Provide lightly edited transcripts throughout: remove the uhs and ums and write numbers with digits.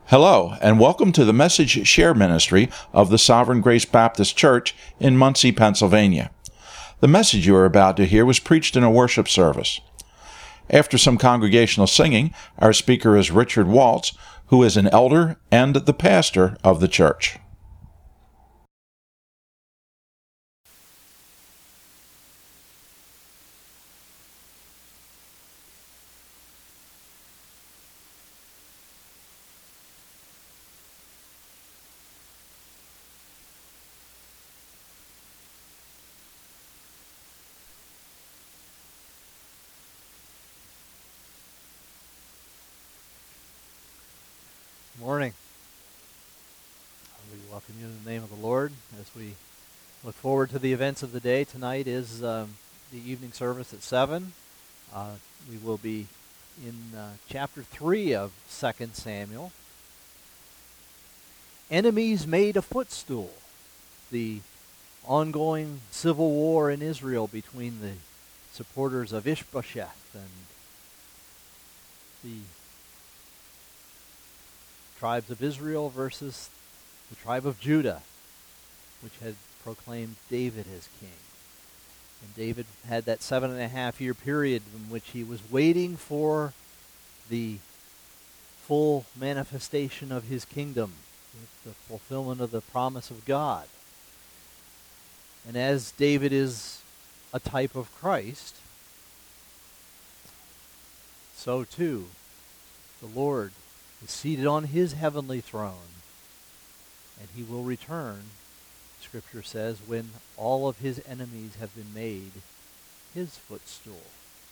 Hello, and welcome to the Message Share Ministry of the Sovereign Grace Baptist Church in Muncie, Pennsylvania. The message you are about to hear was preached in a worship service. After some congregational singing, our speaker is Richard Waltz, who is an elder and the pastor of the church. Morning. We welcome you in the name of the Lord as we look forward to the events of the day. Tonight is the evening service at 7. We will be in chapter 3 of 2 Samuel. Enemies made a footstool. The ongoing civil war in Israel between the supporters of Ishbosheth and the tribes of Israel versus the tribe of Judah, which had proclaimed David as king. And David had that 7.5-year period in which he was waiting for the full manifestation of his kingdom, the fulfillment of the promise of God. And as David is a type of Christ, so too the Lord is seated on his heavenly throne, and he will return, Scripture says, when all of his enemies have been made his footstool.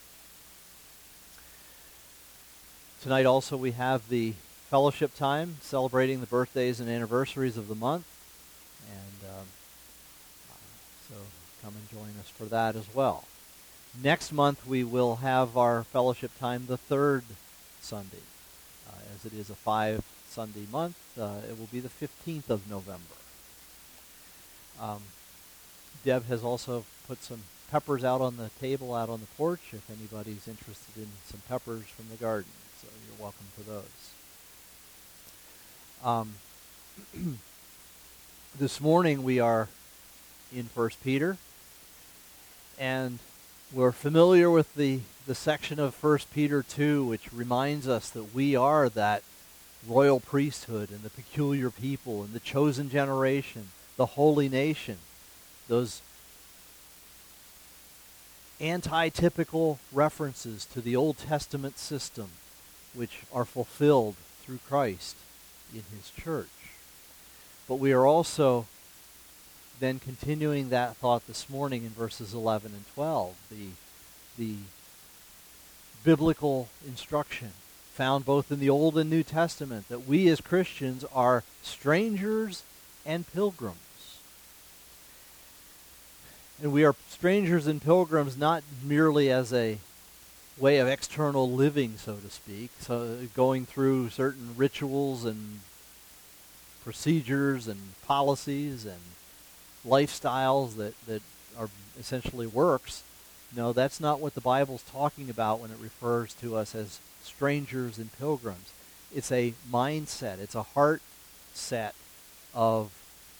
Tonight also we have the fellowship time, celebrating the birthdays and anniversaries of the month, and so come and join us for that as well. Next month we will have our fellowship time the third Sunday. As it is a 5-Sunday month, it will be the 15th of November. Deb has also put some peppers out on the table, out on the porch, if anybody's interested in some peppers from the garden. So you're welcome to those. This morning we are in 1 Peter, and we're familiar with the section of 1 Peter 2, which reminds us that we are that royal priesthood and the peculiar people and the chosen generation, the holy nation, those anti-typical references to the Old Testament system, which are fulfilled through Christ in his church. But we are also then continuing that thought this morning in verses 11 and 12, the biblical instruction found both in the Old and New Testament that we as Christians are strangers and pilgrims. And we are strangers and pilgrims not merely as a way of external living, so to speak, so going through certain rituals and procedures and policies and lifestyles that are essentially works. No, that's not what the Bible's talking about when it refers to us as strangers and pilgrims. It's a mindset. It's a heart set of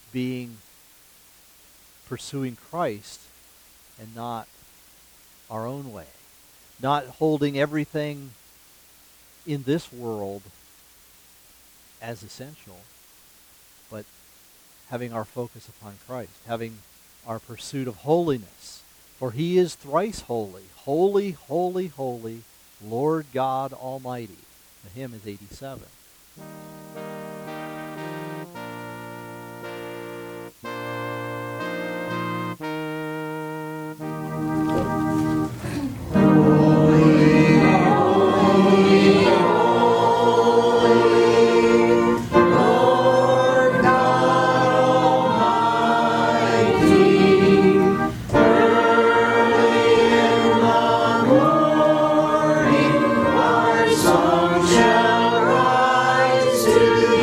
pursuing Christ and not our own way. Not holding everything in this world as essential, but having our focus upon Christ, having our pursuit of holiness. For he is thrice holy, holy, holy, holy, Lord God Almighty. The hymn is 87. Song shall rise to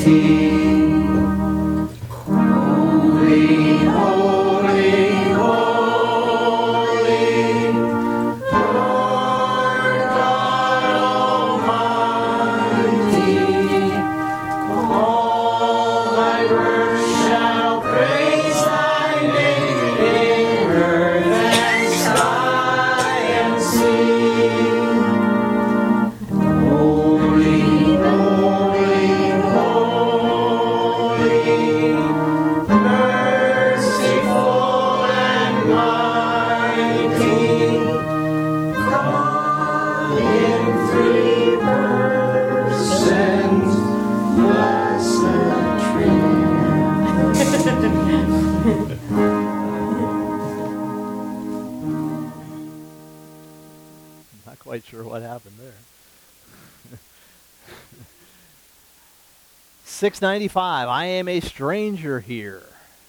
Quite sure what happened there. 695, I am a stranger here.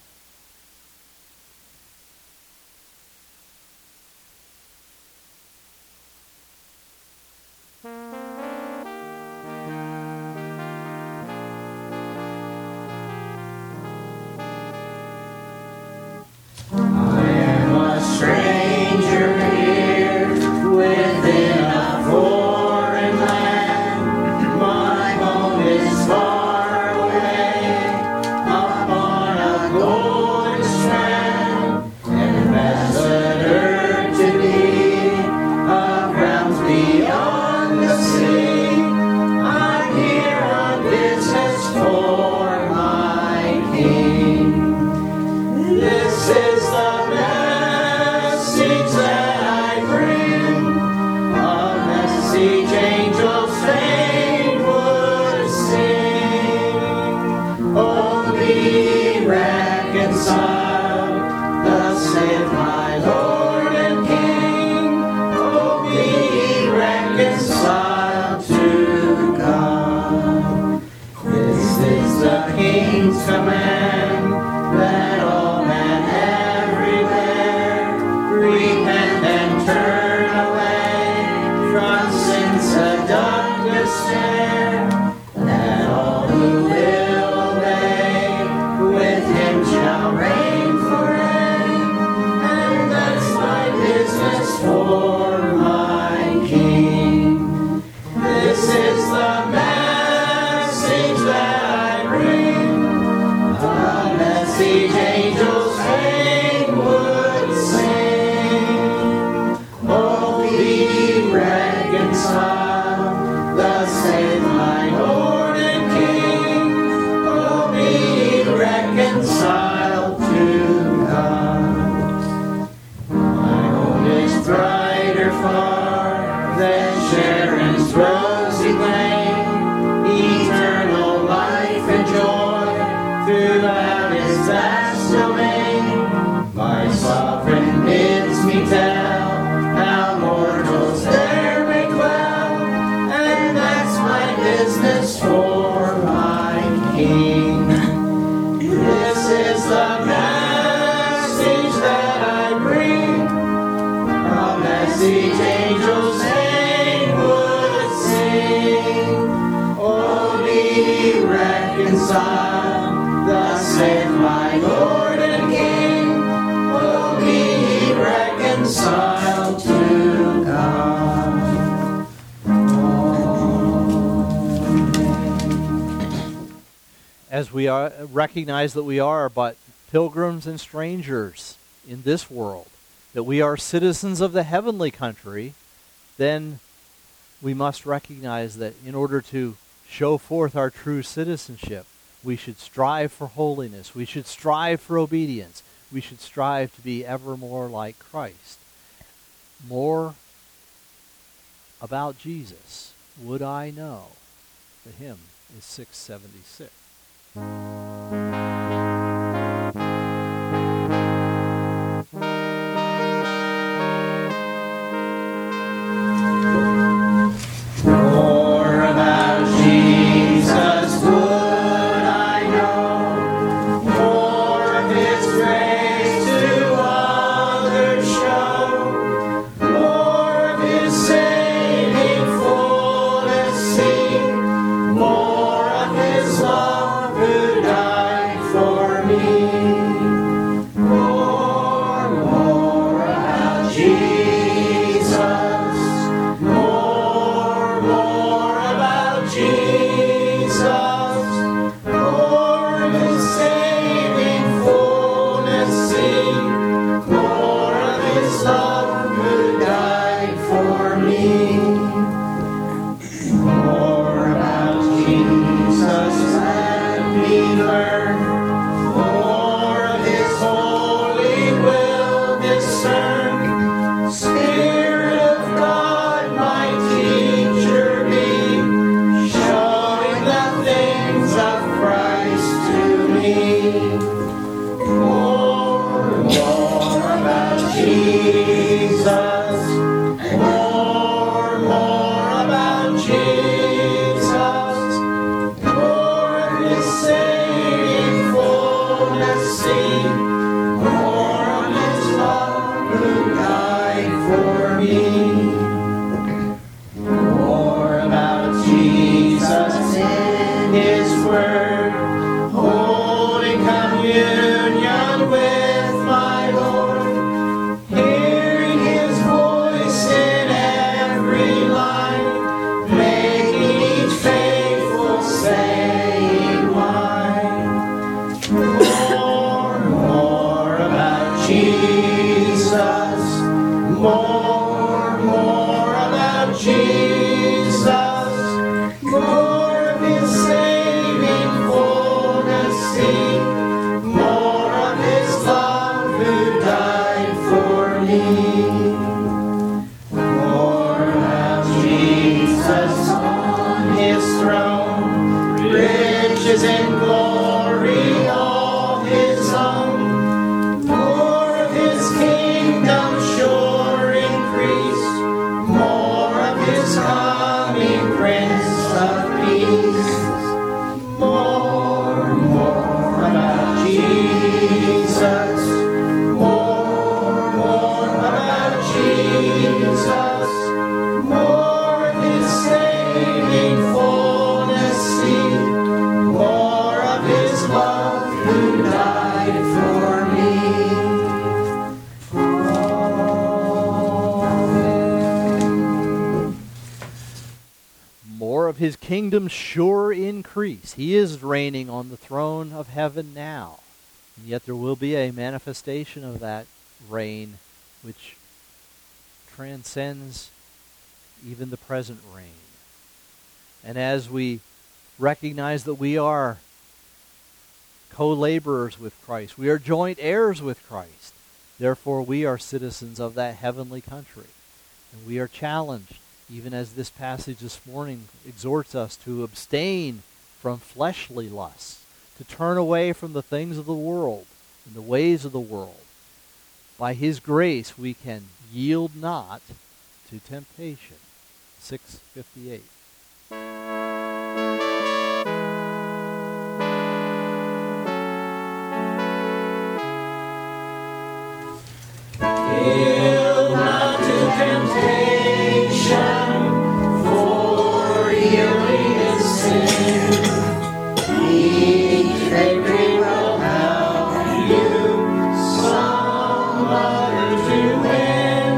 As we recognize that we are but pilgrims and strangers in this world, that we are citizens of the heavenly country, then we must recognize that in order to show forth our true citizenship, we should strive for holiness, we should strive for obedience, we should strive to be ever more like Christ. More about Jesus would I know. The hymn is 676. More about Jesus would I know, more of His grace to others show, more of His saving fullness see, more of His love learn more of His holy will discern. Spirit of God, my teacher be, showing the things of Christ to me. More about Jesus. More about Jesus. More of His saving fullness seen. More of His love who died for me. More about Jesus in His word, holding communion with my Lord, hearing His voice in every line, making each faithful saying mine. More about Jesus. More about Jesus. More of His saving fullness seen. More of His love who died for me. More about Jesus on His throne, riches and glory all His own. More of His kingdom sure increase. More of His coming Prince of Peace. More about Jesus. More about Jesus. More of His saving fullness seen. More of His love who died for me. More of His kingdom sure increase. He is reigning on the throne of heaven now. And yet there will be a manifestation of that reign which transcends even the present reign. And as we recognize that we are co-laborers with Christ, we are joint heirs with Christ, therefore we are citizens of that heavenly country. And we are challenged, even as this passage this morning exhorts us to abstain from fleshly lusts, to turn away from the things of the world and the ways of the world. By His grace we can yield not to temptation. 6:58. Yield not to temptation, for yielding is sin. Each victory will help you some other to win.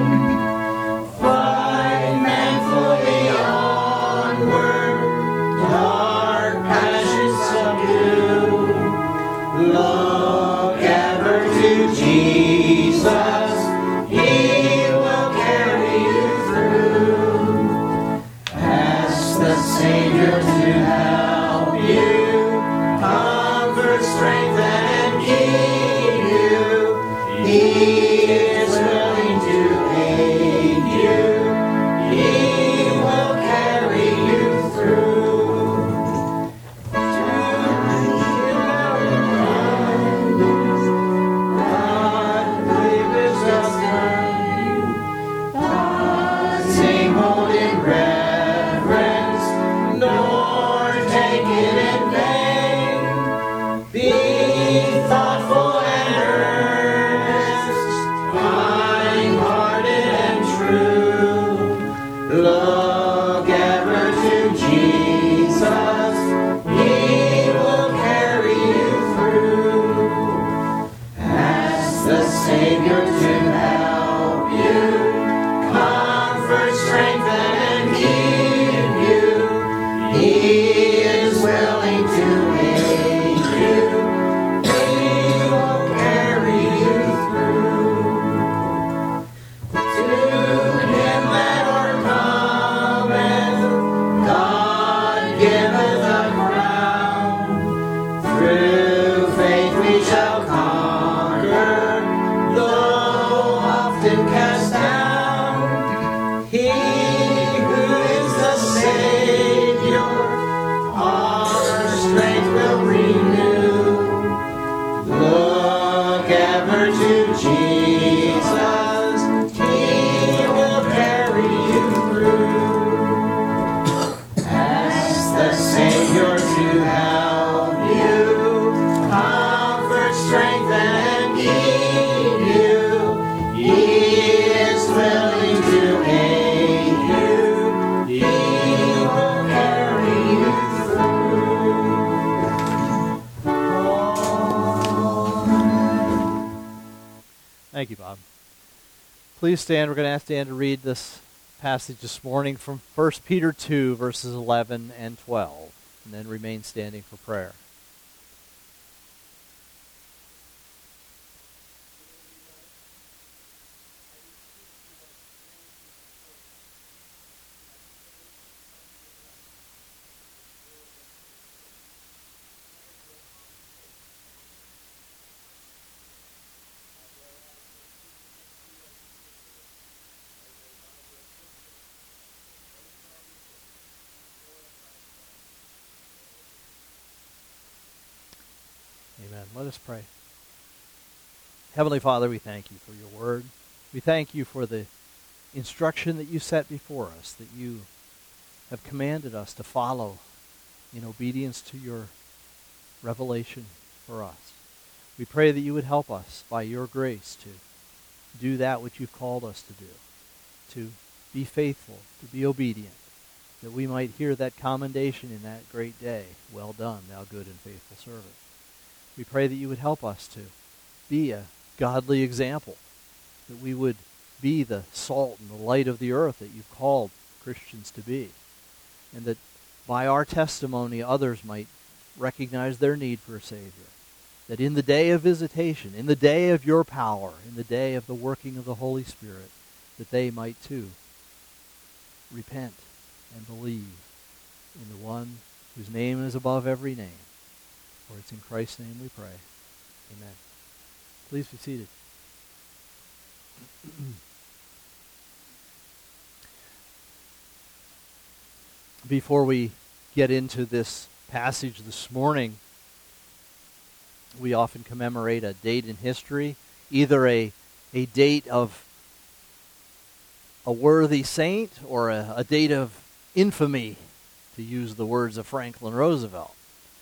Fight manfully onward, dark passions subdue. Look ever to Jesus. He will carry you through. Ask the Savior to help you, comfort, strengthen, and keep you. He is willing to aid you. He will carry you through. God lives us sing hold in reverence, nor take it in vain. Be thoughtful and earnest, kind-hearted and true. Look ever to Jesus, He will carry you through. Ask the Savior to help you, comfort, strengthen, and keep you. He is willing to aid you. He will carry you through. To Him that overcometh, God giveth a crown. Through Thank you, Bob. Please stand. We're going to ask Dan to read this passage this morning from 1 Peter 2, verses 11 and 12, and then remain standing for prayer. Amen. Let us pray. Heavenly Father, we thank you for your word. We thank you for the instruction that you set before us, that you have commanded us to follow in obedience to your revelation for us. We pray that you would help us by your grace to do that which you've called us to do, to be faithful, to be obedient, that we might hear that commendation in that great day. Well done, thou good and faithful servant. We pray that you would help us to be a godly example, that we would be the salt and the light of the earth that you've called Christians to be, and that by our testimony others might recognize their need for a Savior, that in the day of visitation, in the day of your power, in the day of the working of the Holy Spirit, that they might too repent and believe in the one whose name is above every name. For it's in Christ's name we pray. Amen. Please be seated. Before we get into this passage this morning, we often commemorate a date in history, either a date of a worthy saint or a date of infamy, to use the words of Franklin Roosevelt.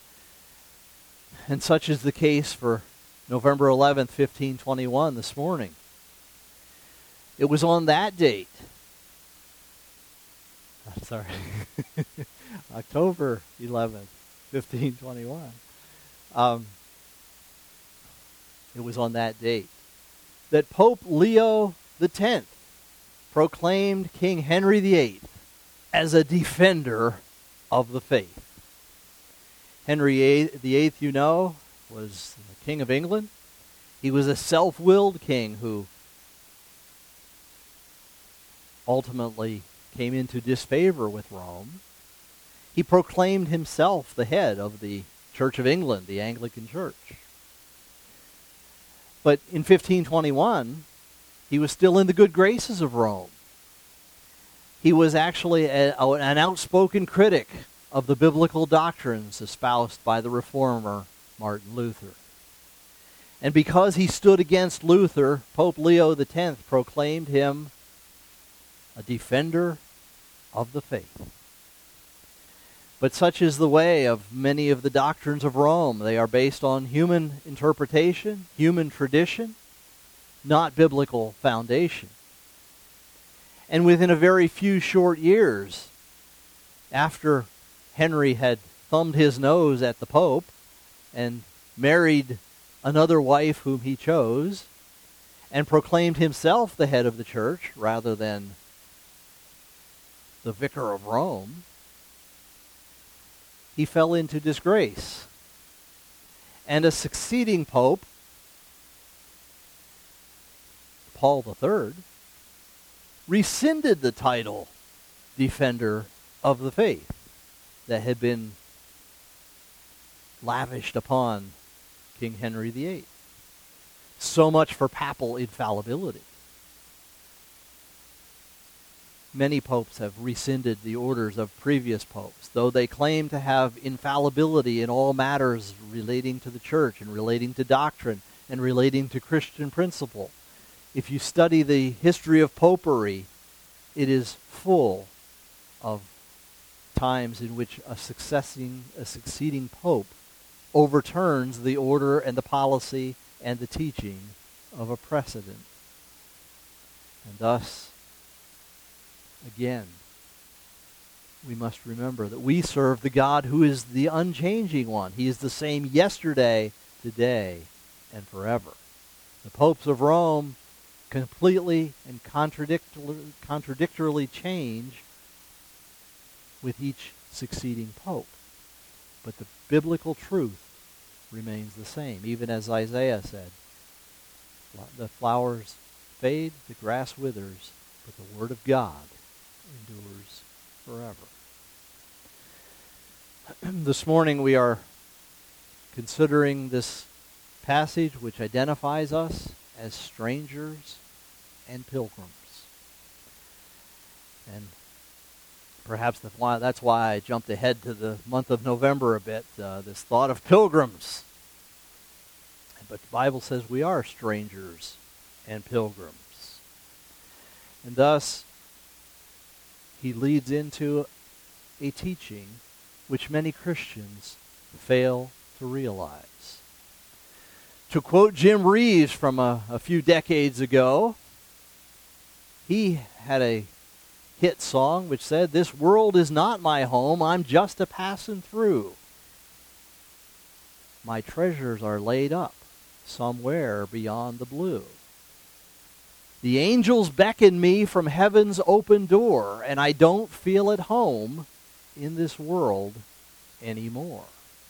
And such is the case for November 11th, 1521, this morning. It was on that date, October 11th, 1521. It was on that date that Pope Leo X proclaimed King Henry VIII as a defender of the faith. Henry VIII, you know, was the King of England. He was a self-willed king who ultimately came into disfavor with Rome. He proclaimed himself the head of the Church of England, the Anglican Church. But in 1521, he was still in the good graces of Rome. He was actually an outspoken critic of the biblical doctrines espoused by the reformer Martin Luther. And because he stood against Luther, Pope Leo X proclaimed him a defender of the faith. But such is the way of many of the doctrines of Rome. They are based on human interpretation, human tradition, not biblical foundation. And within a very few short years, after Henry had thumbed his nose at the Pope and married another wife whom he chose and proclaimed himself the head of the church rather than the vicar of Rome, he fell into disgrace. And a succeeding pope, Paul III, rescinded the title defender of the faith that had been lavished upon King Henry VIII. So much for papal infallibility. Many popes have rescinded the orders of previous popes, though they claim to have infallibility in all matters relating to the church and relating to doctrine and relating to Christian principle. If you study the history of popery, it is full of times in which a succeeding pope overturns the order and the policy and the teaching of a precedent. And thus, again, we must remember that we serve the God who is the unchanging one. He is the same yesterday, today, and forever. The popes of Rome completely and contradictorily change with each succeeding pope. But the biblical truth remains the same, even as Isaiah said, the flowers fade, the grass withers, but the word of God endures forever. This morning we are considering this passage which identifies us as strangers and pilgrims. And perhaps that's why I jumped ahead to the month of November a bit, this thought of pilgrims. But the Bible says we are strangers and pilgrims. And thus, he leads into a teaching which many Christians fail to realize. To quote Jim Reeves from a few decades ago, he had a hit song which said, "This world is not my home, I'm just a passing through. My treasures are laid up somewhere beyond the blue. The angels beckon me from heaven's open door, and I don't feel at home in this world anymore."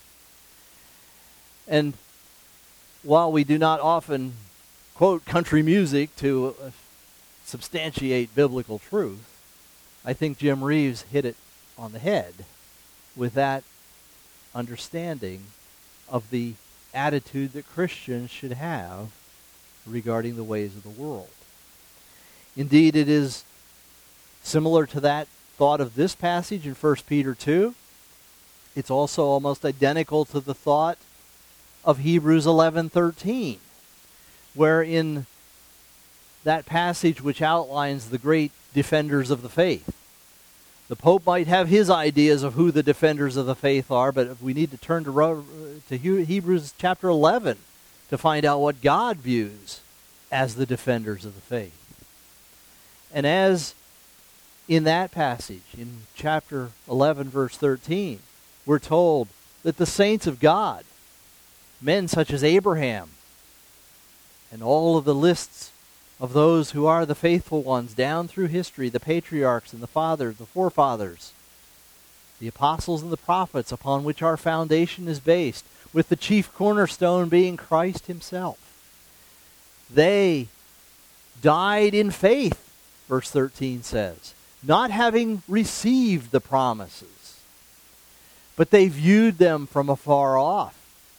And while we do not often quote country music to substantiate biblical truth, I think Jim Reeves hit it on the head with that understanding of the attitude that Christians should have regarding the ways of the world. Indeed, it is similar to that thought of this passage in 1 Peter 2. It's also almost identical to the thought of Hebrews 11:13, where in that passage which outlines the great defenders of the faith, the Pope might have his ideas of who the defenders of the faith are, but we need to turn to Hebrews chapter 11 to find out what God views as the defenders of the faith. And as in that passage, in chapter 11, verse 13, we're told that the saints of God, men such as Abraham, and all of the lists of those who are the faithful ones down through history, the patriarchs and the fathers, the forefathers, the apostles and the prophets upon which our foundation is based, with the chief cornerstone being Christ himself. They died in faith, verse 13 says, not having received the promises, but they viewed them from afar off,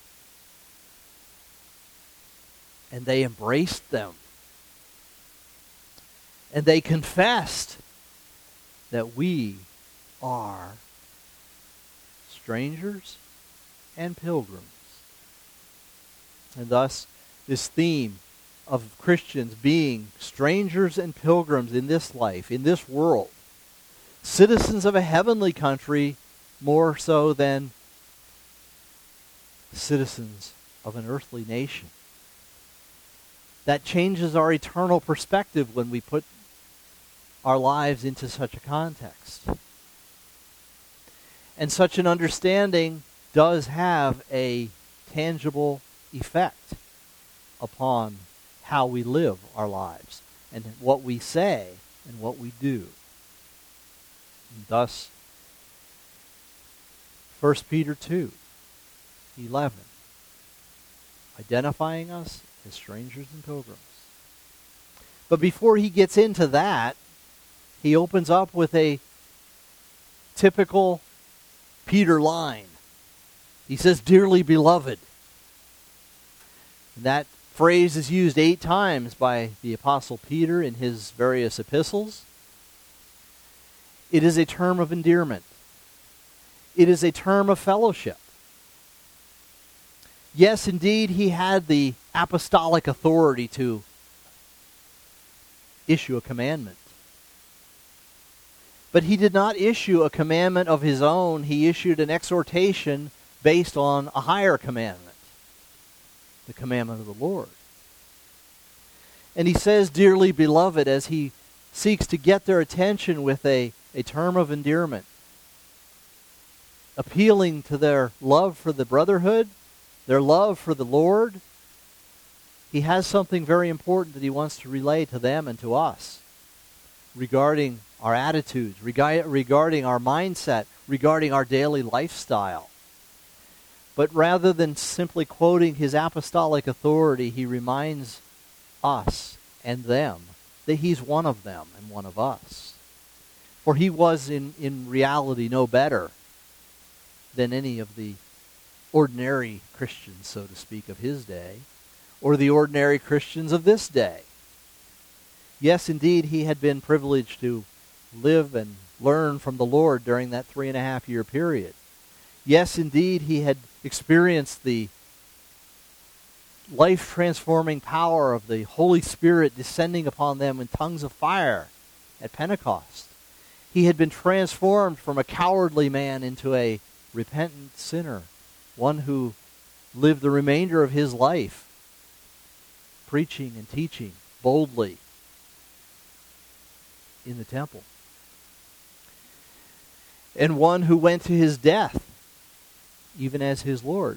and they embraced them. And they confessed that we are strangers and pilgrims. And thus, this theme of Christians being strangers and pilgrims in this life, in this world, citizens of a heavenly country more so than citizens of an earthly nation. That changes our eternal perspective when we put our lives into such a context. And such an understanding does have a tangible effect upon how we live our lives and what we say and what we do. And thus, 1 Peter 2:11, identifying us as strangers and pilgrims. But before he gets into that, he opens up with a typical Peter line. He says, "Dearly beloved." And that phrase is used 8 times by the Apostle Peter in his various epistles. It is a term of endearment. It is a term of fellowship. Yes, indeed, he had the apostolic authority to issue a commandment. But he did not issue a commandment of his own. He issued an exhortation based on a higher commandment, the commandment of the Lord. And he says, "Dearly beloved," as he seeks to get their attention with a term of endearment, appealing to their love for the brotherhood, their love for the Lord, he has something very important that he wants to relay to them and to us regarding our attitudes, regarding our mindset, regarding our daily lifestyle. But rather than simply quoting his apostolic authority, he reminds us and them that he's one of them and one of us. For he was in reality no better than any of the ordinary Christians, so to speak, of his day, or the ordinary Christians of this day. Yes, indeed, he had been privileged to live and learn from the Lord during that 3.5-year period. Yes, indeed, he had experienced the life-transforming power of the Holy Spirit descending upon them in tongues of fire at Pentecost. He had been transformed from a cowardly man into a repentant sinner, one who lived the remainder of his life preaching and teaching boldly in the temple. And one who went to his death, even as his Lord,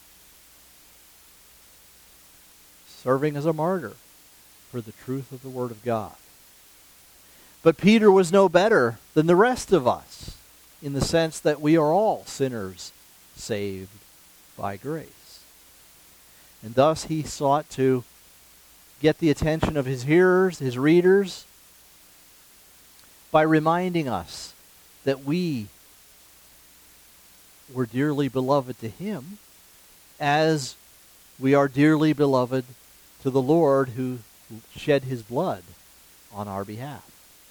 serving as a martyr for the truth of the Word of God. But Peter was no better than the rest of us, in the sense that we are all sinners saved by grace. And thus he sought to get the attention of his hearers, his readers, by reminding us that we were dearly beloved to him, as we are dearly beloved to the Lord who shed his blood on our behalf.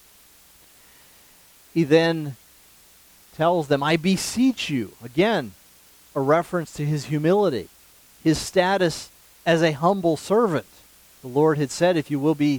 He then tells them, I beseech you, again, a reference to his humility, his status as a humble servant. The Lord had said, if you will be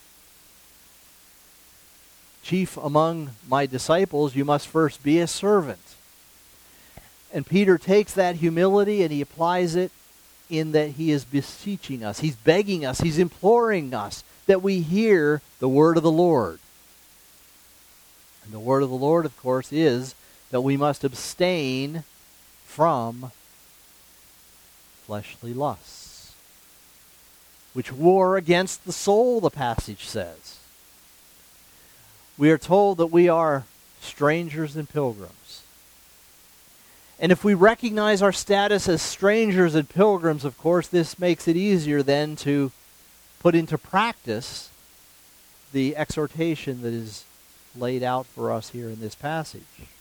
chief among my disciples, you must first be a servant. And Peter takes that humility and he applies it in that he is beseeching us. He's begging us. He's imploring us that we hear the word of the Lord. And the word of the Lord, of course, is that we must abstain from fleshly lusts, which war against the soul, the passage says. We are told that we are strangers and pilgrims. And if we recognize our status as strangers and pilgrims, of course, this makes it easier then to put into practice the exhortation that is laid out for us here in this passage.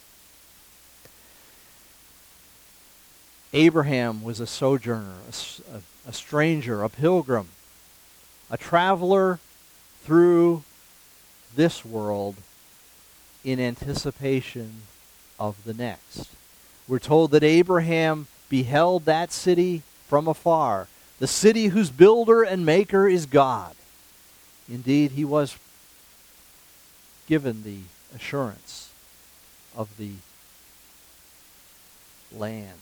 Abraham was a sojourner, a stranger, a pilgrim, a traveler through this world in anticipation of the next. We're told that Abraham beheld that city from afar, the city whose builder and maker is God. Indeed, he was given the assurance of the land.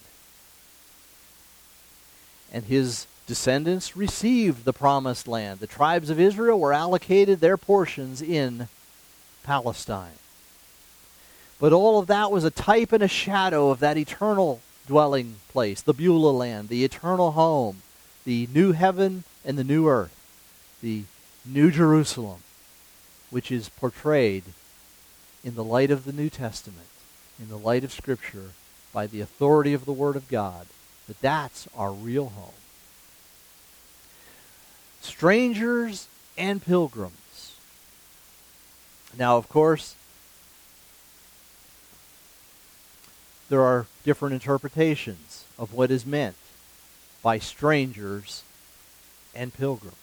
And his descendants received the promised land. The tribes of Israel were allocated their portions in Palestine. But all of that was a type and a shadow of that eternal dwelling place, the Beulah land, the eternal home, the new heaven and the new earth, the new Jerusalem, which is portrayed in the light of the New Testament, in the light of Scripture, by the authority of the Word of God, that that's our real home. Strangers and pilgrims. Now, of course, there are different interpretations of what is meant by strangers and pilgrims.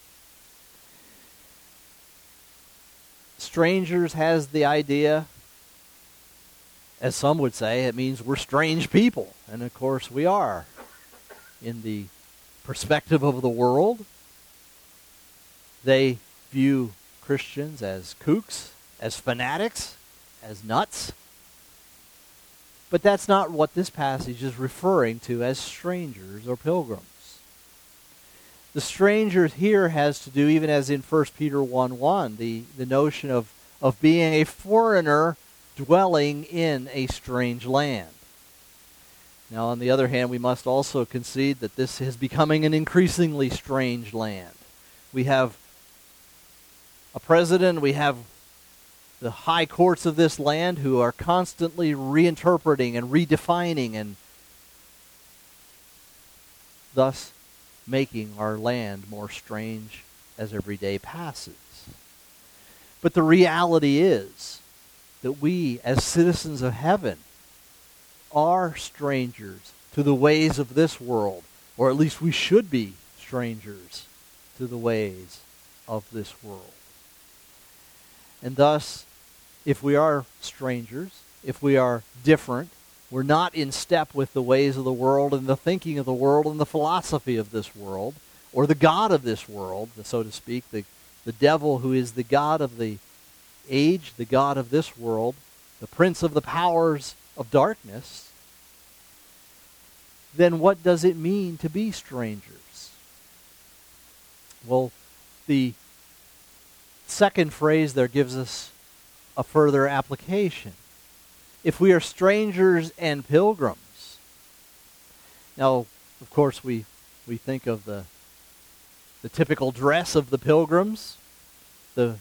Strangers has the idea, as some would say, it means we're strange people. And of course we are. In the perspective of the world, they view Christians as kooks, as fanatics, as nuts. But that's not what this passage is referring to as strangers or pilgrims. The stranger here has to do, even as in 1 Peter 1:1, the notion of being a foreigner dwelling in a strange land. Now, on the other hand, we must also concede that this is becoming an increasingly strange land. We have a president, we have the high courts of this land who are constantly reinterpreting and redefining and thus making our land more strange as every day passes. But the reality is that we, as citizens of heaven, are strangers to the ways of this world, or at least we should be strangers to the ways of this world. And thus, if we are strangers, if we are different, we're not in step with the ways of the world and the thinking of the world and the philosophy of this world, or the god of this world, so to speak, the devil who is the god of the age, the god of this world, the prince of the powers of darkness, then what does it mean to be strangers? Well, the second phrase there gives us a further application. If we are strangers and pilgrims. Now, of course, we think of the typical dress of the pilgrims, the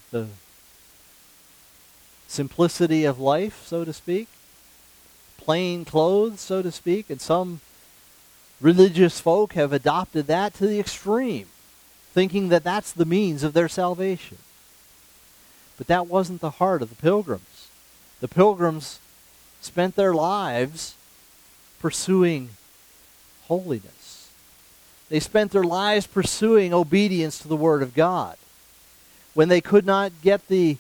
simplicity of life, so to speak, plain clothes, so to speak, and some religious folk have adopted that to the extreme, thinking that that's the means of their salvation. But that wasn't the heart of the pilgrims. The pilgrims spent their lives pursuing holiness. They spent their lives pursuing obedience to the Word of God. When they could not get the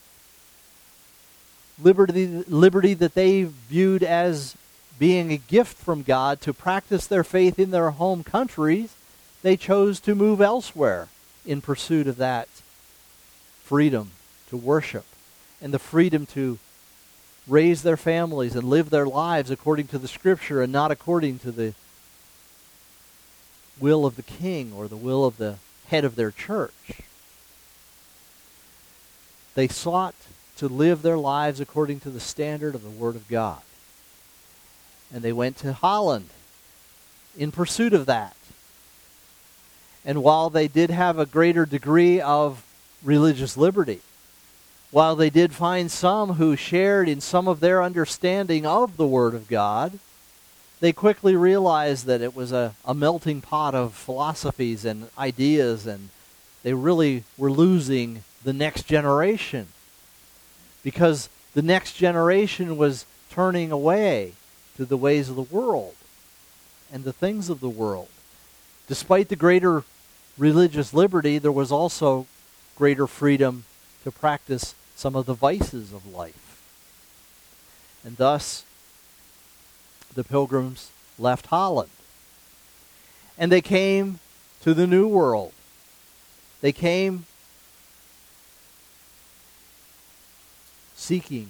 liberty that they viewed as being a gift from God to practice their faith in their home countries, they chose to move elsewhere in pursuit of that freedom to worship and the freedom to raise their families and live their lives according to the Scripture and not according to the will of the king or the will of the head of their church. They sought to live their lives according to the standard of the Word of God. And they went to Holland in pursuit of that. And while they did have a greater degree of religious liberty, while they did find some who shared in some of their understanding of the Word of God, they quickly realized that it was a melting pot of philosophies and ideas, and they really were losing the next generation, because the next generation was turning away to the ways of the world and the things of the world. Despite the greater religious liberty, there was also greater freedom to practice some of the vices of life. And thus, the pilgrims left Holland. And they came to the New World. They came seeking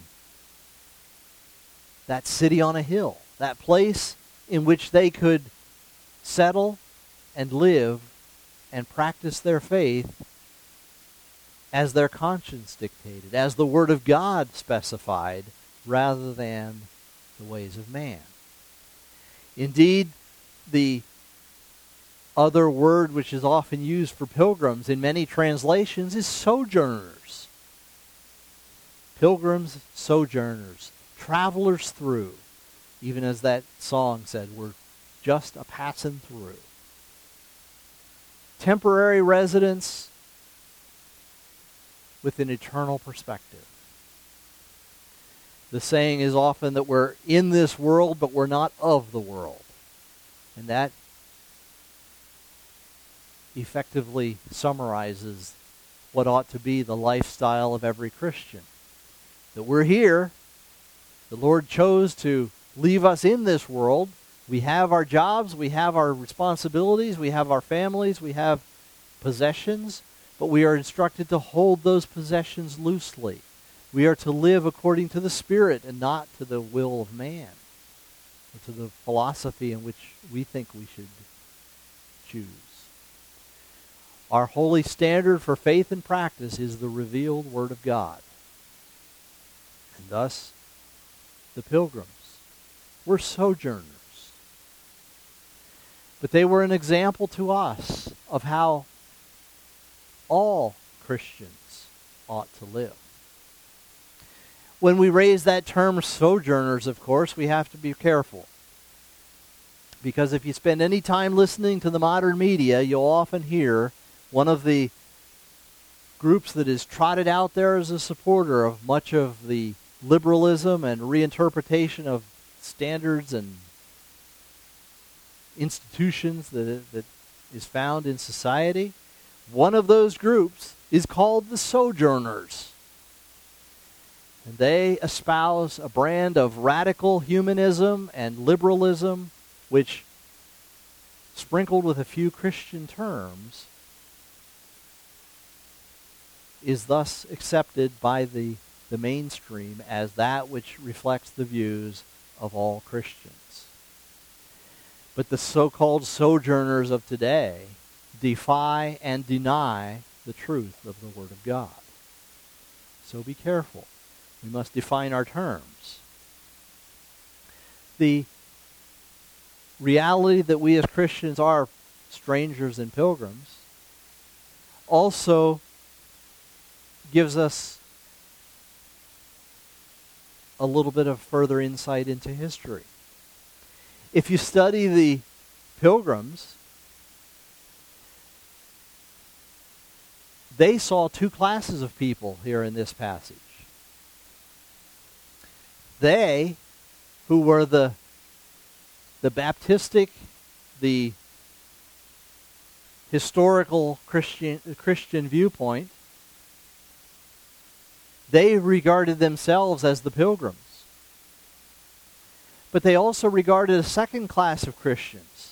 that city on a hill, that place in which they could settle and live and practice their faith as their conscience dictated, as the Word of God specified, rather than the ways of man. Indeed, the other word which is often used for pilgrims in many translations is sojourners. Pilgrims, sojourners, travelers through, even as that song said, we're just a passing through. Temporary residents with an eternal perspective. The saying is often that we're in this world, but we're not of the world. And that effectively summarizes what ought to be the lifestyle of every Christian. That we're here, the Lord chose to leave us in this world. We have our jobs, we have our responsibilities, we have our families, we have possessions, but we are instructed to hold those possessions loosely. We are to live according to the Spirit and not to the will of man, or to the philosophy in which we think we should choose. Our holy standard for faith and practice is the revealed Word of God. And thus, the pilgrims were sojourners. But they were an example to us of how all Christians ought to live. When we raise that term sojourners, of course, we have to be careful. Because if you spend any time listening to the modern media, you'll often hear one of the groups that is trotted out there as a supporter of much of the liberalism and reinterpretation of standards and institutions that is found in society. One of those groups is called the Sojourners. And they espouse a brand of radical humanism and liberalism, which, sprinkled with a few Christian terms, is thus accepted by the mainstream as that which reflects the views of all Christians. But the so-called sojourners of today defy and deny the truth of the Word of God. So be careful. We must define our terms. The reality that we as Christians are strangers and pilgrims also gives us a little bit of further insight into history. If you study the Pilgrims, they saw two classes of people here in this passage. They, who were the Baptistic, the historical Christian viewpoint, they regarded themselves as the Pilgrims. But they also regarded a second class of Christians.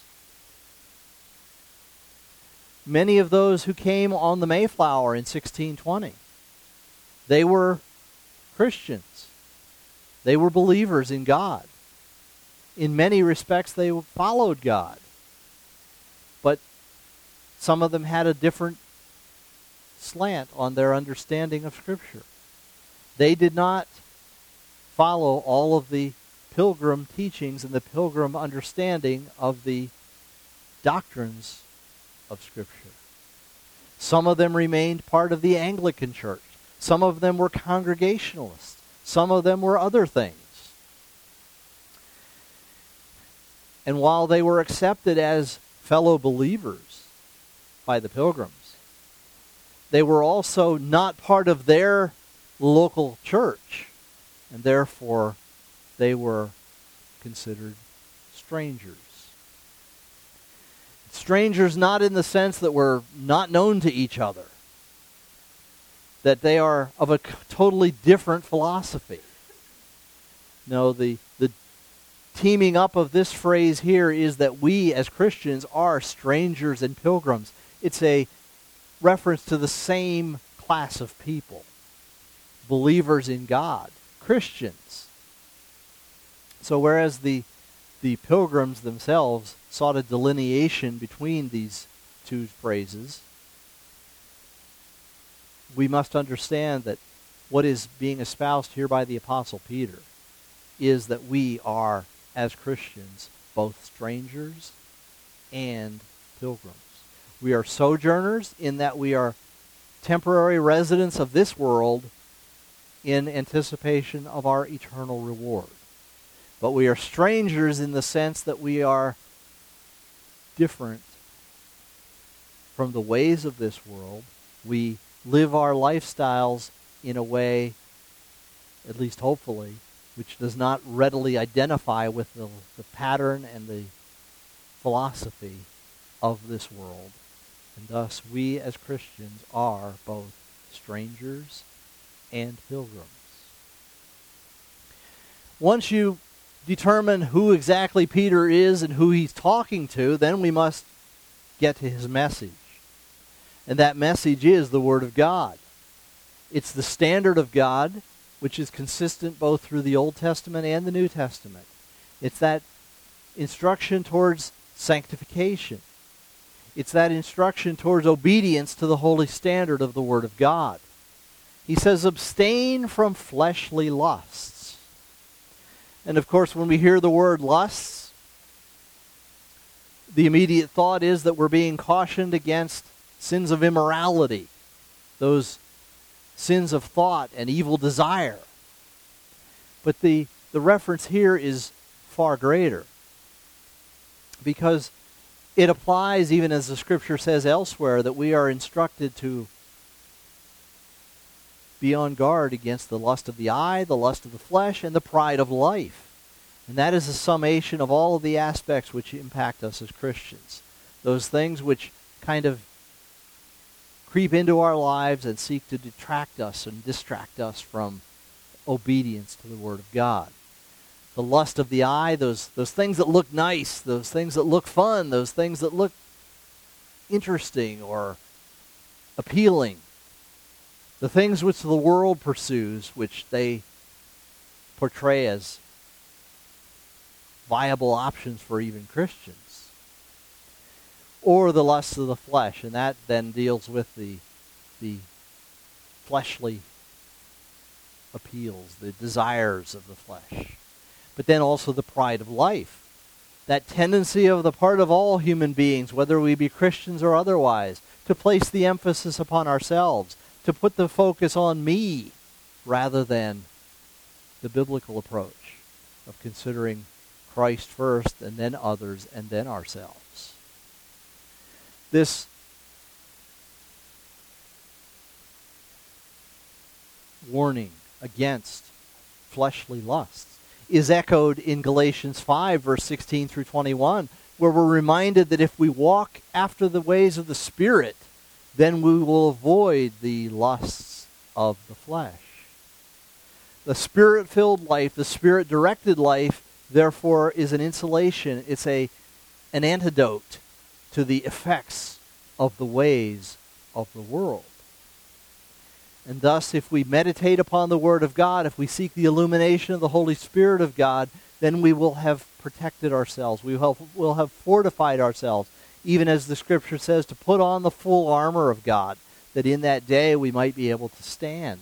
Many of those who came on the Mayflower in 1620, they were Christians. They were believers in God. In many respects, they followed God. But some of them had a different slant on their understanding of Scripture. They did not follow all of the Pilgrim teachings and the Pilgrim understanding of the doctrines of Scripture. Some of them remained part of the Anglican Church. Some of them were Congregationalists. Some of them were other things. And while they were accepted as fellow believers by the Pilgrims, they were also not part of their local church, and therefore they were considered strangers. Strangers not in the sense that we're not known to each other, that they are of a totally different philosophy. No, the teaming up of this phrase here is that we as Christians are strangers and pilgrims. It's a reference to the same class of people. Believers in God, Christians. So whereas the Pilgrims themselves sought a delineation between these two phrases, we must understand that what is being espoused here by the Apostle Peter is that we are, as Christians, both strangers and pilgrims. We are sojourners in that we are temporary residents of this world in anticipation of our eternal reward. But we are strangers in the sense that we are different from the ways of this world. We live our lifestyles in a way, at least hopefully, which does not readily identify with the pattern and the philosophy of this world. And thus, we as Christians are both strangers and pilgrims. Once you determine who exactly Peter is and who he's talking to, then we must get to his message. And that message is the Word of God. It's the standard of God, which is consistent both through the Old Testament and the New Testament. It's that instruction towards sanctification. It's that instruction towards obedience to the holy standard of the Word of God. He says, abstain from fleshly lusts. And of course, when we hear the word lusts, the immediate thought is that we're being cautioned against sins of immorality, those sins of thought and evil desire. But the reference here is far greater, because it applies, even as the Scripture says elsewhere, that we are instructed to be on guard against the lust of the eye, the lust of the flesh, and the pride of life. And that is a summation of all of the aspects which impact us as Christians. Those things which kind of creep into our lives and seek to detract us and distract us from obedience to the Word of God. The lust of the eye, those things that look nice, those things that look fun, those things that look interesting or appealing. The things which the world pursues, which they portray as viable options for even Christians. Or the lust of the flesh, and that then deals with the fleshly appeals, the desires of the flesh. But then also the pride of life. That tendency of the part of all human beings, whether we be Christians or otherwise, to place the emphasis upon ourselves, to put the focus on me, rather than the biblical approach of considering Christ first, and then others, and then ourselves. This warning against fleshly lusts is echoed in Galatians 5, verse 16 through 21, where we're reminded that if we walk after the ways of the Spirit, then we will avoid the lusts of the flesh. The Spirit-filled life, the Spirit-directed life, therefore, is an insulation. It's an antidote to the effects of the ways of the world. And thus, if we meditate upon the Word of God, if we seek the illumination of the Holy Spirit of God, then we will have protected ourselves. We'll have fortified ourselves, even as the Scripture says, to put on the full armor of God, that in that day we might be able to stand.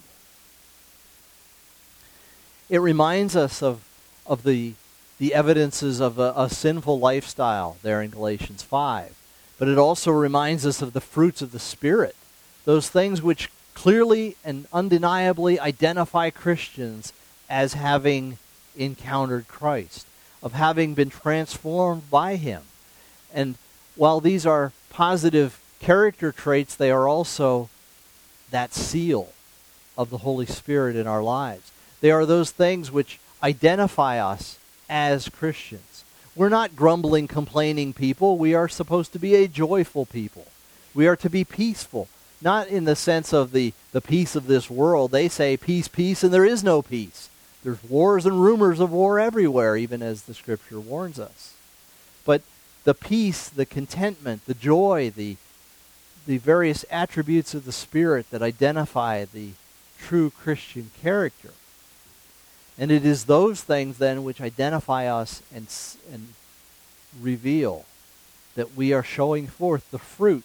It reminds us of the evidences of a sinful lifestyle there in Galatians 5. But it also reminds us of the fruits of the Spirit, those things which clearly and undeniably identify Christians as having encountered Christ, of having been transformed by Him. And while these are positive character traits, they are also that seal of the Holy Spirit in our lives. They are those things which identify us as Christians. We're not grumbling, complaining people. We are supposed to be a joyful people. We are to be peaceful. Not in the sense of the peace of this world. They say peace, peace, and there is no peace. There's wars and rumors of war everywhere, even as the Scripture warns us. But the peace, the contentment, the joy, the various attributes of the Spirit that identify the true Christian character. And it is those things then which identify us and reveal that we are showing forth the fruit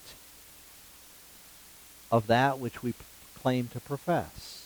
of that which we claim to profess.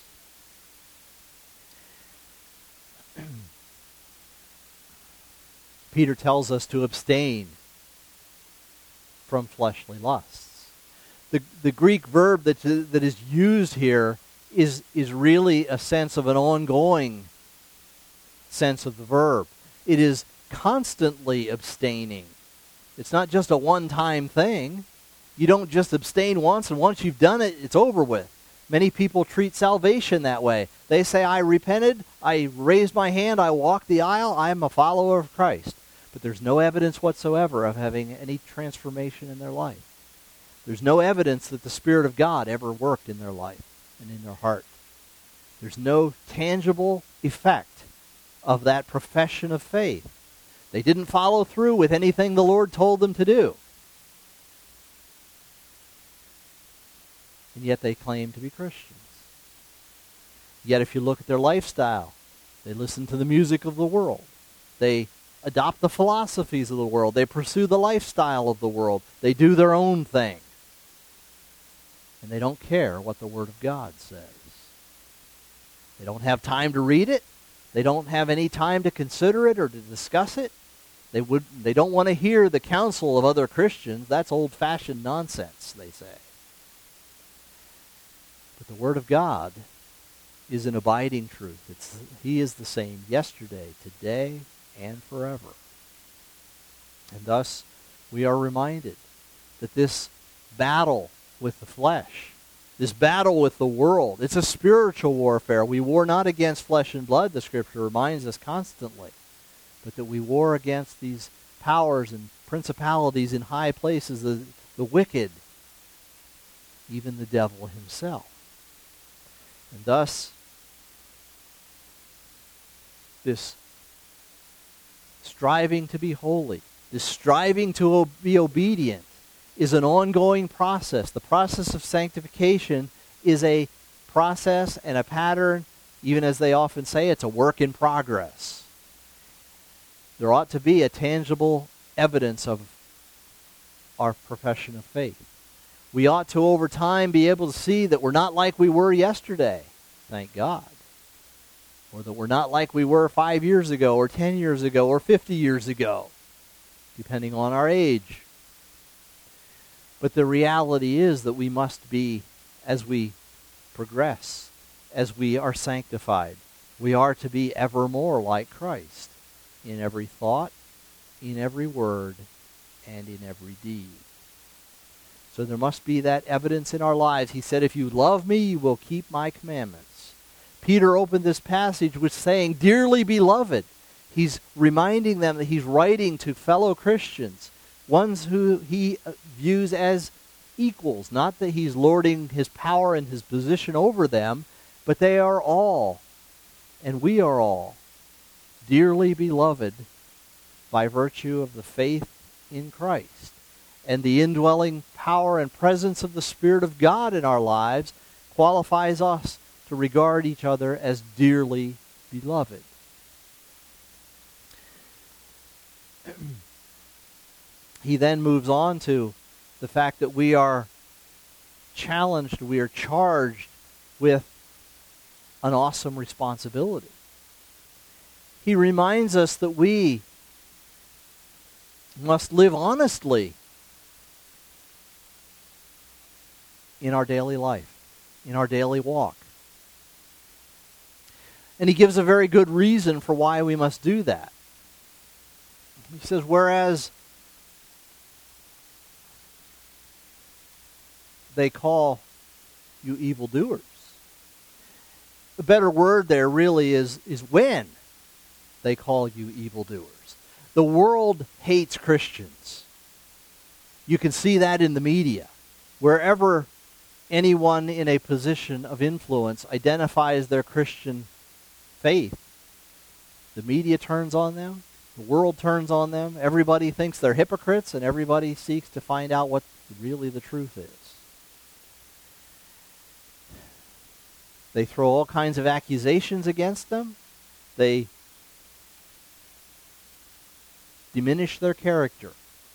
Peter tells us to abstain from fleshly lusts. The Greek verb that is used here is really a sense of an ongoing sense of the verb. It is constantly abstaining. It's not just a one-time thing. You don't just abstain once, and once you've done it, it's over with. Many people treat salvation that way. They say, I repented, I raised my hand, I walked the aisle, I am a follower of Christ. But there's no evidence whatsoever of having any transformation in their life. There's no evidence that the Spirit of God ever worked in their life and in their heart. There's no tangible effect of that profession of faith. They didn't follow through with anything the Lord told them to do. And yet they claim to be Christians. Yet if you look at their lifestyle, they listen to the music of the world. They adopt the philosophies of the world. They pursue the lifestyle of the world. They do their own thing. And they don't care what the Word of God says. They don't have time to read it. They don't have any time to consider it or to discuss it. They don't want to hear the counsel of other Christians. That's old-fashioned nonsense, they say. But the Word of God is an abiding truth. He is the same yesterday, today, and forever. And thus, we are reminded that this battle with the flesh, this battle with the world, it's a spiritual warfare. We war not against flesh and blood, the Scripture reminds us constantly, but that we war against these powers and principalities in high places, the wicked, even the devil himself. And thus, this striving to be holy, this striving to be obedient, is an ongoing process. The process of sanctification is a process and a pattern, even as they often say, it's a work in progress. There ought to be a tangible evidence of our profession of faith. We ought to, over time, be able to see that we're not like we were yesterday, thank God. Or that we're not like we were 5 years ago, or 10 years ago, or 50 years ago, depending on our age. But the reality is that we must be, as we progress, as we are sanctified, we are to be ever more like Christ in every thought, in every word, and in every deed. So there must be that evidence in our lives. He said, if you love me, you will keep my commandments. Peter opened this passage with saying, dearly beloved. He's reminding them that he's writing to fellow Christians, ones who he views as equals. Not that he's lording his power and his position over them, but they are all, and we are all, dearly beloved by virtue of the faith in Christ. And the indwelling power and presence of the Spirit of God in our lives qualifies us to regard each other as dearly beloved. He then moves on to the fact that we are challenged, we are charged with an awesome responsibility. He reminds us that we must live honestly in our daily life, in our daily walk. And he gives a very good reason for why we must do that. He says, whereas they call you evildoers. The better word there really is when they call you evildoers. The world hates Christians. You can see that in the media. Wherever anyone in a position of influence identifies their Christian faith, the media turns on them, the world turns on them, everybody thinks they're hypocrites, and everybody seeks to find out what really the truth is. They throw all kinds of accusations against them. They diminish their character.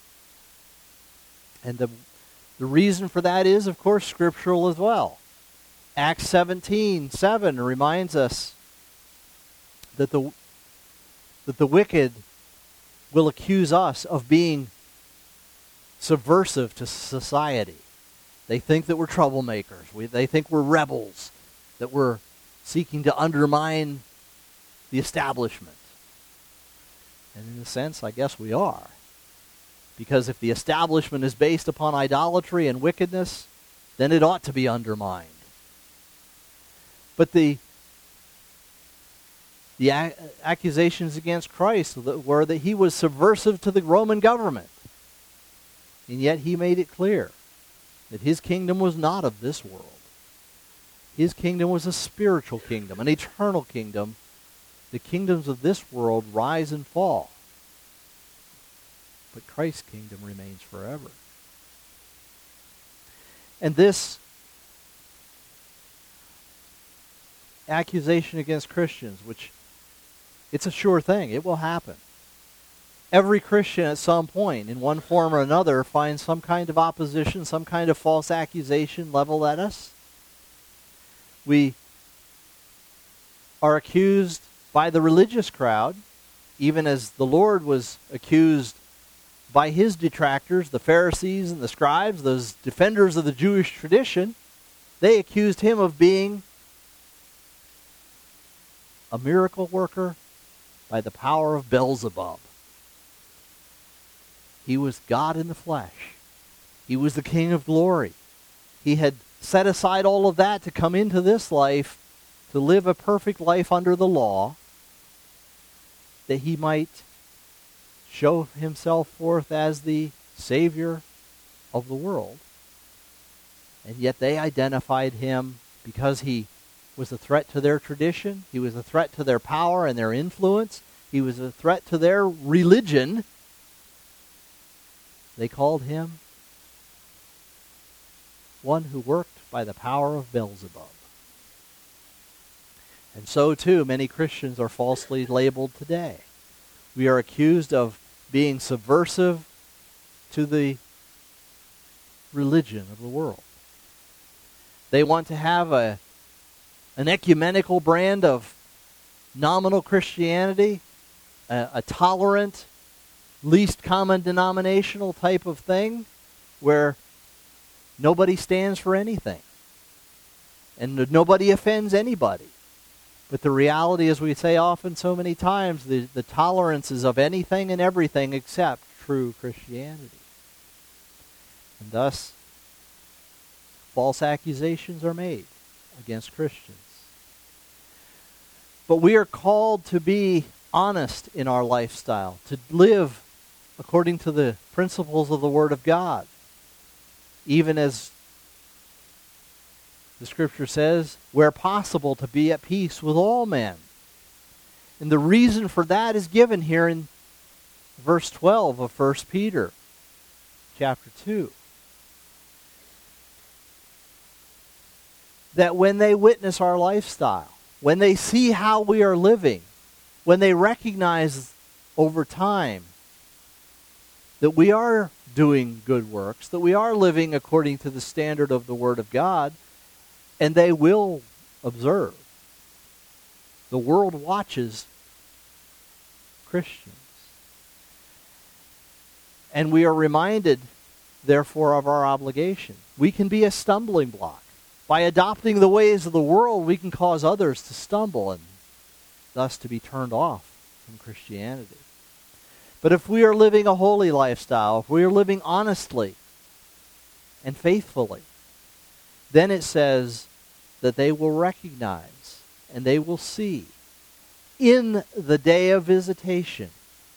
And the reason for that is, of course, scriptural as well. Acts 17:7 reminds us that the wicked will accuse us of being subversive to society. They think that we're troublemakers. They think we're rebels, that we're seeking to undermine the establishment. And in a sense, I guess we are. Because if the establishment is based upon idolatry and wickedness, then it ought to be undermined. But the accusations against Christ were that he was subversive to the Roman government. And yet he made it clear that his kingdom was not of this world. His kingdom was a spiritual kingdom, an eternal kingdom. The kingdoms of this world rise and fall. But Christ's kingdom remains forever. And this accusation against Christians, which it's a sure thing, it will happen. Every Christian at some point, in one form or another, finds some kind of opposition, some kind of false accusation leveled at us. We are accused by the religious crowd even as the Lord was accused by his detractors, the Pharisees and the scribes, those defenders of the Jewish tradition, they accused him of being a miracle worker by the power of Beelzebub. He was God in the flesh. He was the King of glory. He had set aside all of that to come into this life, to live a perfect life under the law, that he might show himself forth as the Savior of the world. And yet they identified him because he was a threat to their tradition. He was a threat to their power and their influence. He was a threat to their religion. They called him one who worked by the power of Beelzebub. And so, too, many Christians are falsely labeled today. We are accused of being subversive to the religion of the world. They want to have an ecumenical brand of nominal Christianity, a tolerant, least common denominational type of thing where nobody stands for anything and nobody offends anybody. But the reality, as we say often so many times, the tolerance is of anything and everything except true Christianity. And thus, false accusations are made against Christians. But we are called to be honest in our lifestyle, to live according to the principles of the Word of God, even as the Scripture says, where possible, to be at peace with all men. And the reason for that is given here in verse 12 of 1 Peter chapter 2. That when they witness our lifestyle, when they see how we are living, when they recognize over time that we are doing good works, that we are living according to the standard of the Word of God, and they will observe. The world watches Christians. And we are reminded, therefore, of our obligation. We can be a stumbling block. By adopting the ways of the world, we can cause others to stumble and thus to be turned off from Christianity. But if we are living a holy lifestyle, if we are living honestly and faithfully, then it says that they will recognize and they will see in the day of visitation.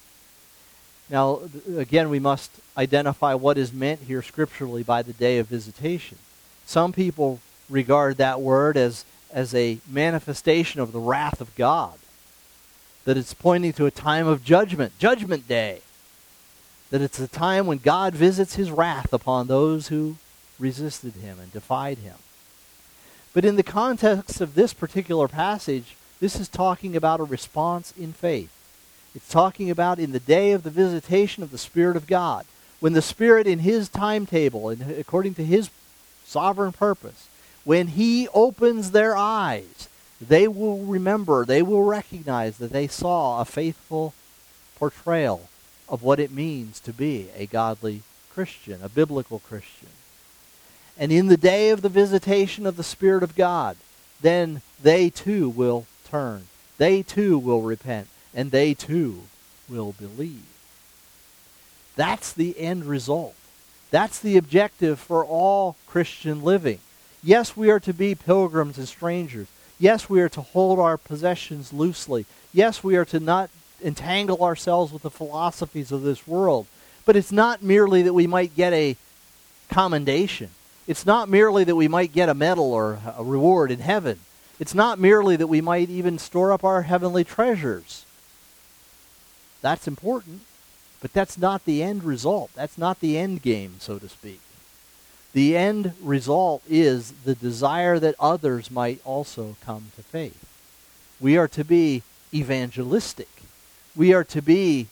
Now, again, we must identify what is meant here scripturally by the day of visitation. Some people regard that word as a manifestation of the wrath of God, that it's pointing to a time of judgment, Judgment Day, that it's a time when God visits his wrath upon those who resisted him and defied him. But in the context of this particular passage, this is talking about a response in faith. It's talking about in the day of the visitation of the Spirit of God, when the Spirit in his timetable, and according to his sovereign purpose, when he opens their eyes, they will remember, they will recognize that they saw a faithful portrayal of what it means to be a godly Christian, a biblical Christian. And in the day of the visitation of the Spirit of God, then they too will turn. They too will repent. And they too will believe. That's the end result. That's the objective for all Christian living. Yes, we are to be pilgrims and strangers. Yes, we are to hold our possessions loosely. Yes, we are to not entangle ourselves with the philosophies of this world. But it's not merely that we might get a commendation. It's not merely that we might get a medal or a reward in heaven. It's not merely that we might even store up our heavenly treasures. That's important, but that's not the end result. That's not the end game, so to speak. The end result is the desire that others might also come to faith. We are to be evangelistic. We are to be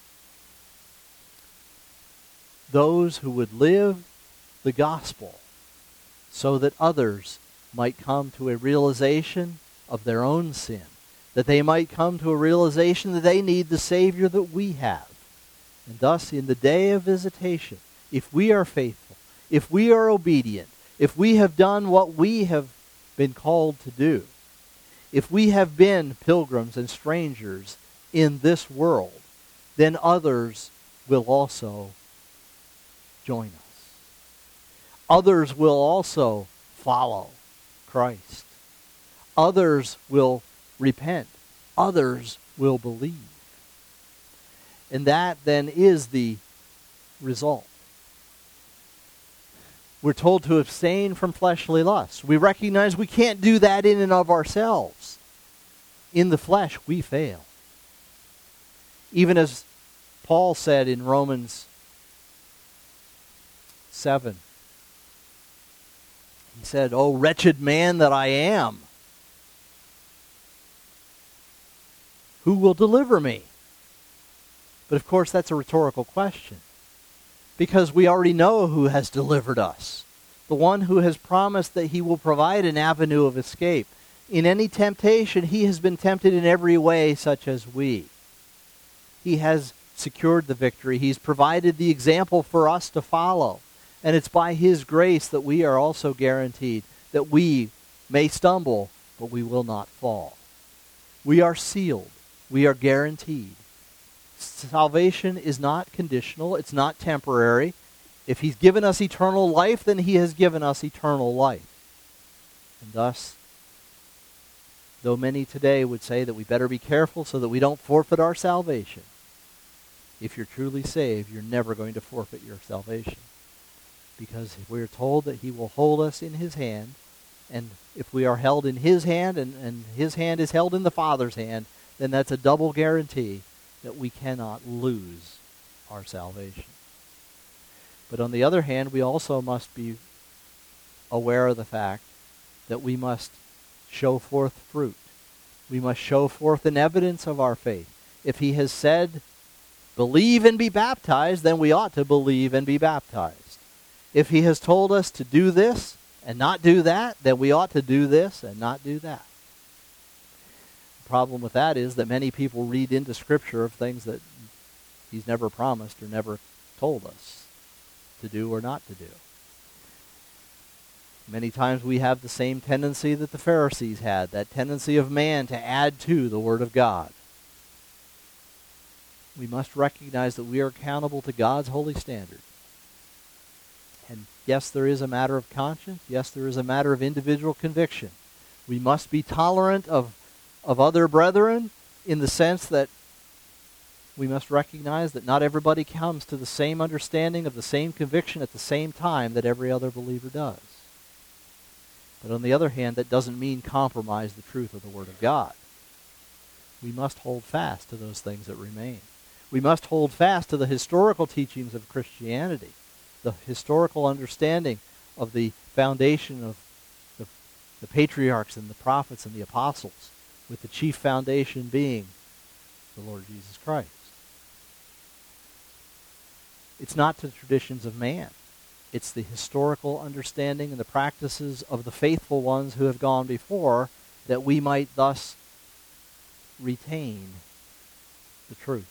those who would live the gospel so that others might come to a realization of their own sin, that they might come to a realization that they need the Savior that we have. And thus, in the day of visitation, if we are faithful, if we are obedient, if we have done what we have been called to do, if we have been pilgrims and strangers in this world, then others will also join us. Others will also follow Christ. Others will repent. Others will believe. And that then is the result. We're told to abstain from fleshly lusts. We recognize we can't do that in and of ourselves. In the flesh, we fail. Even as Paul said in Romans 7, he said, "O wretched man that I am, who will deliver me?" But of course, that's a rhetorical question, because we already know who has delivered us. The one who has promised that he will provide an avenue of escape. In any temptation, he has been tempted in every way such as we. He has secured the victory. He's provided the example for us to follow. And it's by his grace that we are also guaranteed that we may stumble, but we will not fall. We are sealed. We are guaranteed. Salvation is not conditional. It's not temporary. If he's given us eternal life, then he has given us eternal life. And thus, though many today would say that we better be careful so that we don't forfeit our salvation, if you're truly saved, you're never going to forfeit your salvation. Because we're told that he will hold us in his hand, and if we are held in his hand, and his hand is held in the Father's hand, then that's a double guarantee that we cannot lose our salvation. But on the other hand, we also must be aware of the fact that we must show forth fruit. We must show forth an evidence of our faith. If he has said, "Believe and be baptized," then we ought to believe and be baptized. If he has told us to do this and not do that, then we ought to do this and not do that. The problem with that is that many people read into Scripture of things that he's never promised or never told us to do or not to do. Many times we have the same tendency that the Pharisees had, that tendency of man to add to the Word of God. We must recognize that we are accountable to God's holy standard. And yes, there is a matter of conscience. Yes, there is a matter of individual conviction. We must be tolerant of other brethren in the sense that we must recognize that not everybody comes to the same understanding of the same conviction at the same time that every other believer does. But on the other hand, that doesn't mean compromise the truth of the Word of God. We must hold fast to those things that remain. We must hold fast to the historical teachings of Christianity, the historical understanding of the foundation of the patriarchs and the prophets and the apostles, with the chief foundation being the Lord Jesus Christ. It's not the traditions of man. It's the historical understanding and the practices of the faithful ones who have gone before, that we might thus retain the truth.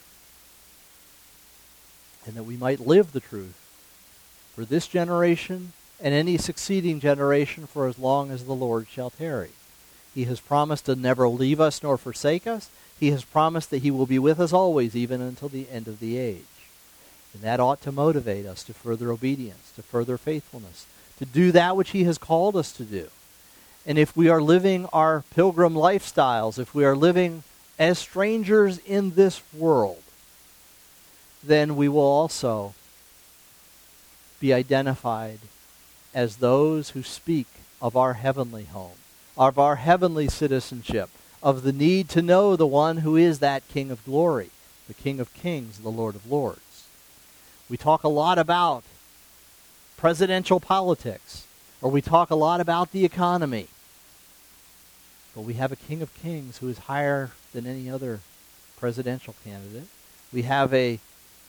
And that we might live the truth for this generation and any succeeding generation for as long as the Lord shall tarry. He has promised to never leave us nor forsake us. He has promised that he will be with us always, even until the end of the age. And that ought to motivate us to further obedience, to further faithfulness, to do that which he has called us to do. And if we are living our pilgrim lifestyles, if we are living as strangers in this world, then we will also be identified as those who speak of our heavenly home, of our heavenly citizenship, of the need to know the one who is that King of glory, the King of kings, the Lord of lords. We talk a lot about presidential politics, or we talk a lot about the economy. But we have a King of kings who is higher than any other presidential candidate. We have a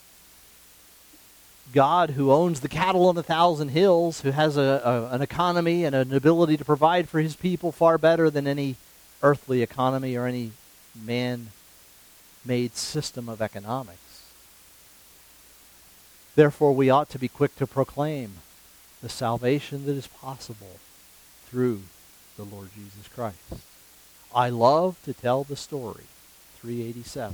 God who owns the cattle on 1,000 hills, who has an economy and an ability to provide for his people far better than any earthly economy or any man-made system of economics. Therefore, we ought to be quick to proclaim the salvation that is possible through the Lord Jesus Christ. I love to tell the story. 387.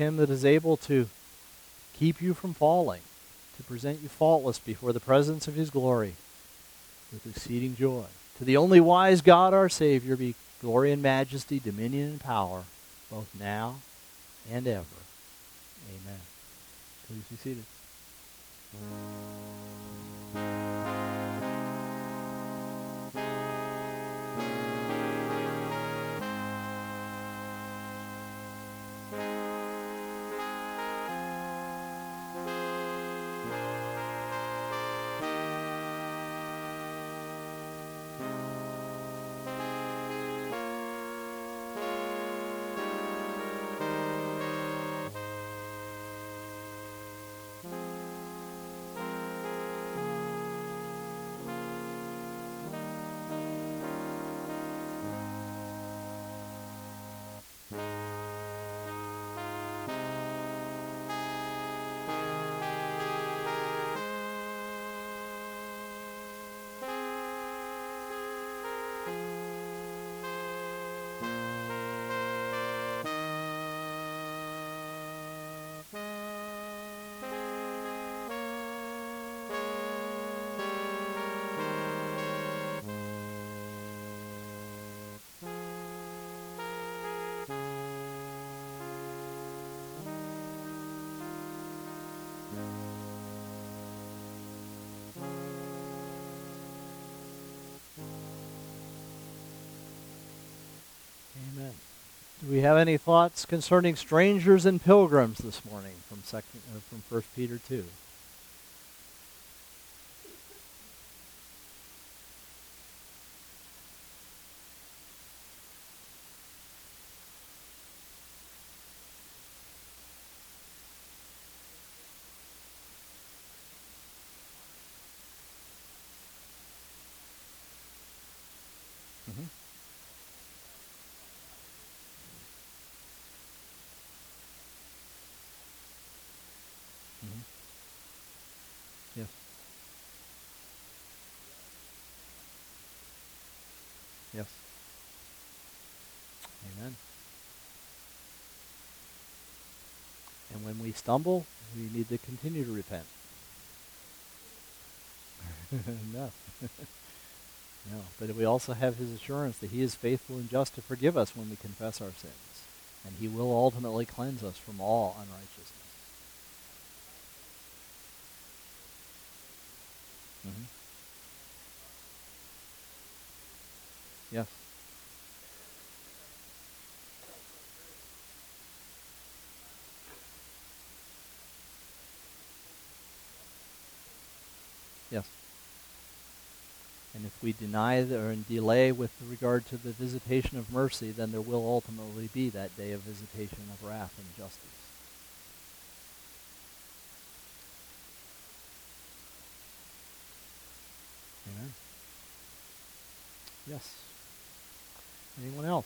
him that is able to keep you from falling, to present you faultless before the presence of his glory with exceeding joy. To the only wise God our Savior be glory and majesty, dominion and power, both now and ever. Amen. Please be seated. Amen. Do we have any thoughts concerning strangers and pilgrims this morning from 1 Peter 2? Mm-hmm. Mm-hmm. Yes. Yes. Amen. And when we stumble, we need to continue to repent. No. No. But we also have his assurance that he is faithful and just to forgive us when we confess our sins. And he will ultimately cleanse us from all unrighteousness. Mm-hmm. Yes. Yes. And if we deny or delay with regard to the visitation of mercy, then there will ultimately be that day of visitation of wrath and justice. Amen. Yes. Anyone else?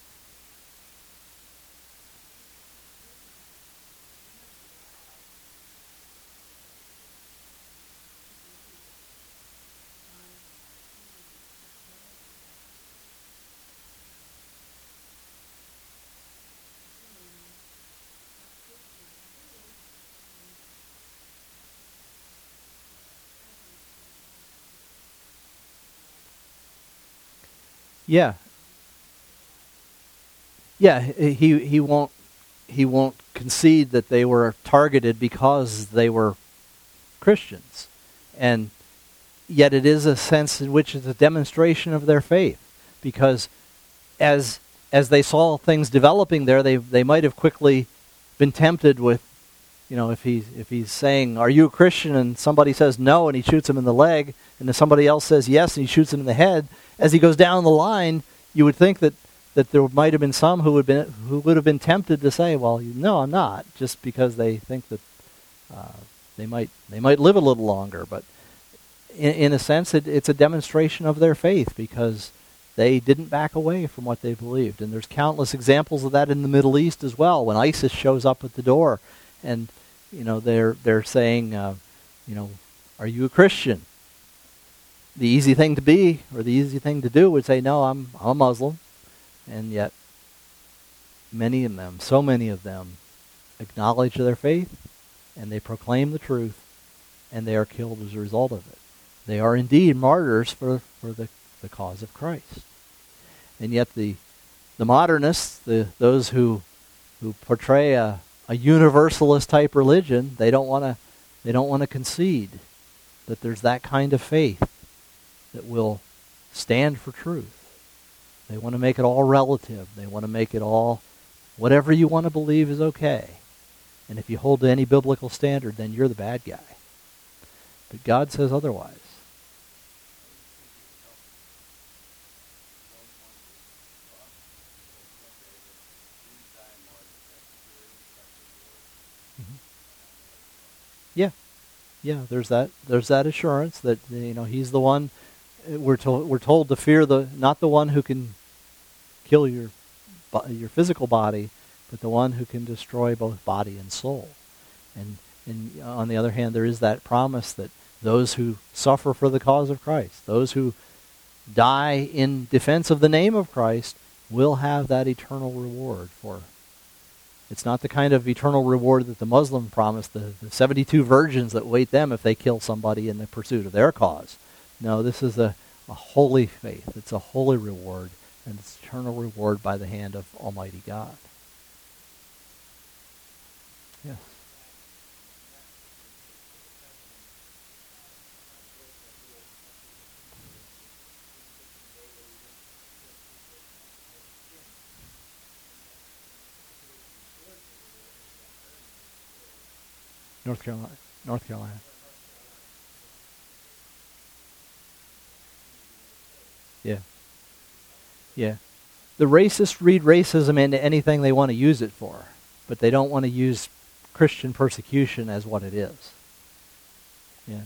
Yeah. Yeah, he won't concede that they were targeted because they were Christians. And yet it is a sense in which it's a demonstration of their faith, because as they saw things developing there, they might have quickly been tempted with, if he's saying, "Are you a Christian?" and somebody says no, and he shoots him in the leg, and then somebody else says yes, and he shoots him in the head. As he goes down the line, you would think that there might have been some who would have been tempted to say, "Well, no, I'm not," just because they think that they might live a little longer. But in a sense, it's a demonstration of their faith, because they didn't back away from what they believed. And there's countless examples of that in the Middle East as well. When ISIS shows up at the door, and they're saying, "Are you a Christian?" The easy thing to be, or the easy thing to do, would say, "No, I'm a Muslim." And yet, so many of them acknowledge their faith, and they proclaim the truth, and they are killed as a result of it. They are indeed martyrs for the cause of Christ. And yet the modernists, those who portray a universalist type religion, they don't want to concede that there's that kind of faith that will stand for truth. They want to make it all relative. They want to make it all whatever you want to believe is okay. And if you hold to any biblical standard, then you're the bad guy. But God says otherwise. Yeah, there's that assurance that he's the one. We're told to fear not the one who can kill your physical body, but the one who can destroy both body and soul. And on the other hand, there is that promise that those who suffer for the cause of Christ, those who die in defense of the name of Christ, will have that eternal reward for. It's not the kind of eternal reward that the Muslim promised, the 72 virgins that await them if they kill somebody in the pursuit of their cause. No, this is a holy faith. It's a holy reward, and it's eternal reward by the hand of Almighty God. Yes. North Carolina. Yeah. The racists read racism into anything they want to use it for, but they don't want to use Christian persecution as what it is. Yeah.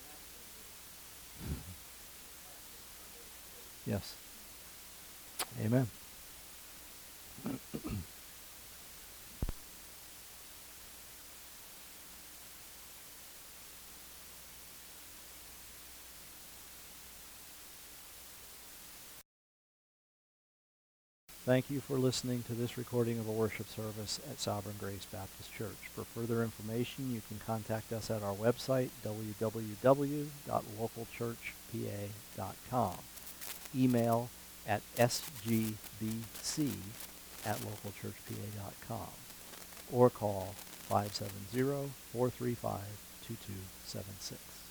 Yes. Amen. Thank you for listening to this recording of a worship service at Sovereign Grace Baptist Church. For further information, you can contact us at our website, www.localchurchpa.com. Email at sgbc@localchurchpa.com. Or call 570-435-2276.